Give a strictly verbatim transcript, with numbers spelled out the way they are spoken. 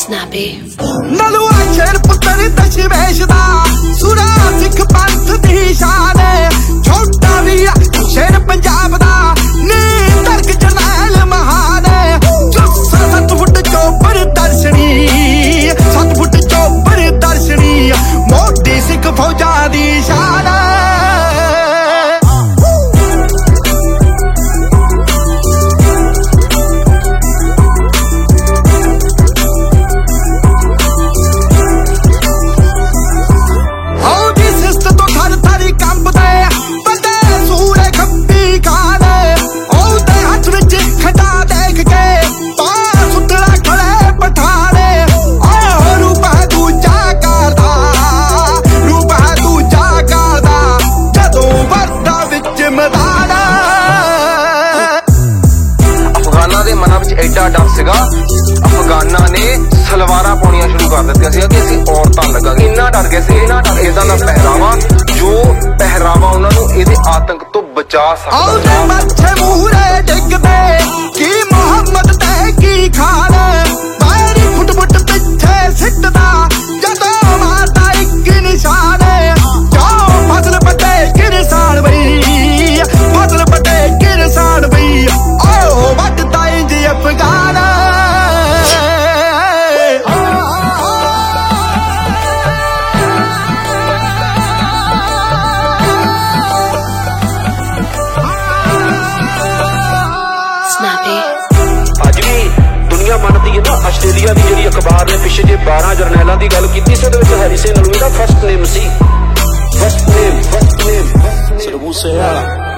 Snappy. नलुआ शेर पुत्र दशमेश दा सुरा सिख पंथ दी शान छोटा भी शेर पंजाब दा नी तर्क जरनैल महान जस्सा सत्त फुट चौपर दर्शनी सत्त फुट चौपर दर्शनी मोटी सिख फौजा दी शान एडा डर सीगा अफगाना ने सलवारा पाउणियां शुरू कर दित्तियां सी कि असीं औरतां लगांगे इन्ना डर गए सी इन्ना डर इदां दा पहरावा जो पहरावा उन्हां नूं इहदे आतंक तो बचा सकदा मत्थे मूहरे डिगदे की मोहम्मद ते की खान पैरी फुट फुट पिछे सिटदा जदों मारदा इक निशान जो फसल पटे किरसान बई फसल पटे किरसान बई ओ वटदा इंज अफगान ਆਸਟ੍ਰੇਲੀਆ ਦੀ ਜਿਹੜੀ ਅਖਬਾਰ ਨੇ ਪਿਛੇ ਜੇ ਬਾਰਾਂ ਜਰਨੈਲਾਂ ਦੀ ਗੱਲ ਕੀਤੀ ਸੀ ਉਹਦੇ ਵਿੱਚ ਹੈਰੀ ਸਿੰਘ ਨਲੂਏ ਦਾ ਫਸਟ ਨੇਮ ਸੀ ਫਸਟ ਨੇਮ ਫਸਟ ਨੇਮ ਸਿਰਫ ਮੂਸੇ ਵਾਲਾ